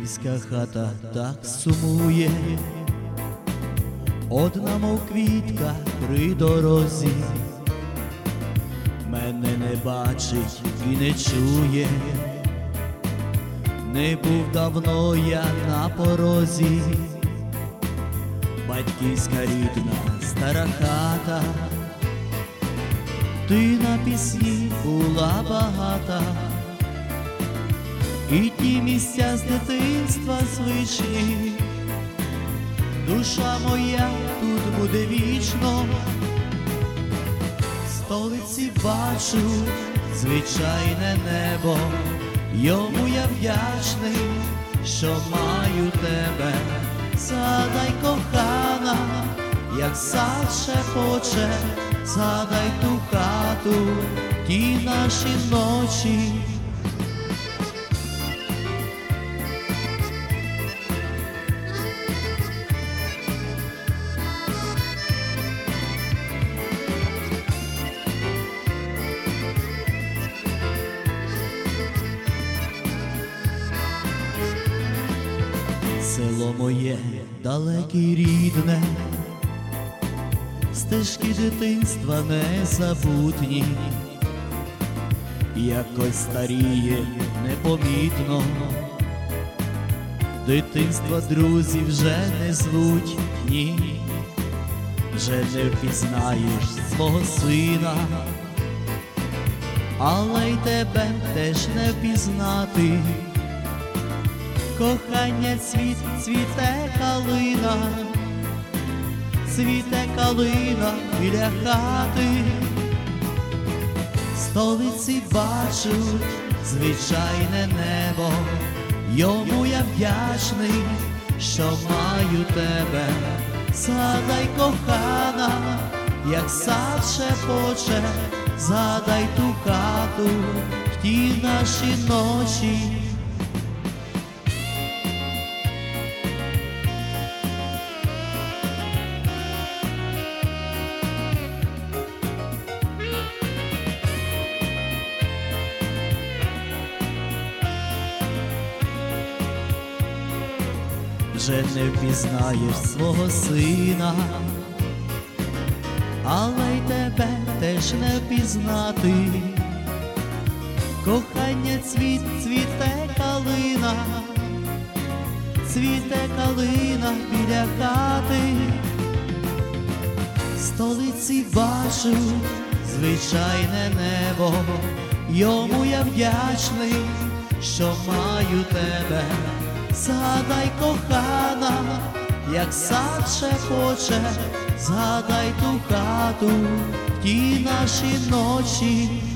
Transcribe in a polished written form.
Батьківська хата так сумує, одна, мов квітка при дорозі, мене не бачить і не чує, не був давно я на порозі. Батьківська рідна стара хата, ти на пісні була багата, і ті місця з дитинства звичні, душа моя тут буде вічно. В столиці бачу звичайне небо, йому я вдячний, що маю тебе. Згадай, кохана, як сад шепоче, згадай ту хату, ті наші ночі. Село моє далеке й рідне, стежки дитинства незабутні, якось старіє непомітно, дитинства друзі вже не звуть, ні, вже не впізнаєш свого сина, але й тебе теж не впізнати. Кохання цвіте калина, цвіте калина біля хати. В столиці бачу звичайне небо, йому я вдячний, що маю тебе. Згадай, кохана, як сад шепоче, згадай ту хату, в ті наші ночі. Вже не впізнаєш свого сина, але й тебе теж не впізнати. Кохання цвіте калина, цвіте калина біля хати. В столиці бачу звичайне небо, йому я вдячний, що маю тебе. Згадай, кохана, як сад шепоче, згадай ту хату, в ті наші ночі.